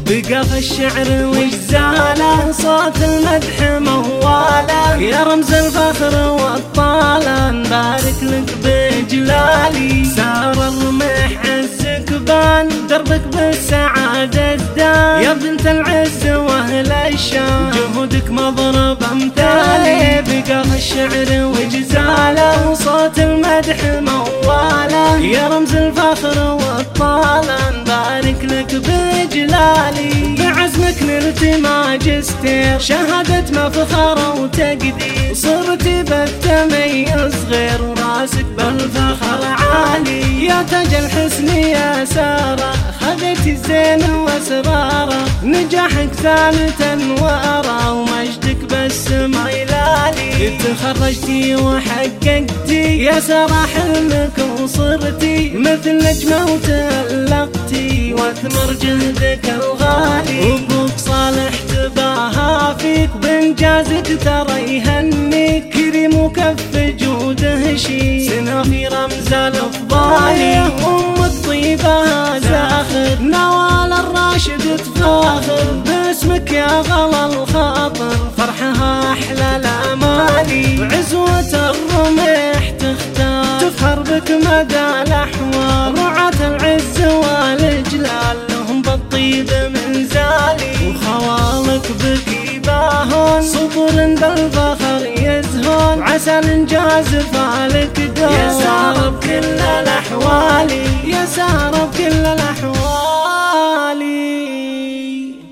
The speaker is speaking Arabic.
بقى في الشعر وجزاله، صوت المدح مواله، يا رمز الفخر والطالة نبارك لك بجلالي. سار الرمح عزك بان، دربك بالسعادة ازدان، يا بنت العز واهل الشان جهودك مضرب امثالي. بقى في الشعر وجزاله، صوت المدح مواله، يا رمز الفخر والطالة نبارك لك بجلالي. بعزمك نلت ماجستير، شهادة مفخرة وتقدير، صرتي بالتميز غير وراسك بالفخر عالي. يا تاج الحسن يا سارة، خذيتي الزين واسراره، نجاحك ثالث انواره، ومجدك بالسما يلالي. تخرجتي وحققتي يا سارة حلمك، وصرتي مثل نجمة وتألقتي، واثمر جهدك الغالي. وابوك صالح تباهى فيك، بانجازك ترى يهنيك، كريم وكف جوده شي، سنة في رمز الافضالي. امك طيبها زاخر، نوال الراشد تفاخر، باسمك يا غلا الخاطر، فرحها احلى الامالي. وعزوة الرمح تختار، تفخر بك مدى الاحوال، رعاة العز والاجلال لهم بالطيب منزالي. وخوالك بك يباهون، صبر بالفخر يزهون، وعسى الانجاز فالك دون، يا سارة بكل الاحوال، يا سارة بكل الاحوال.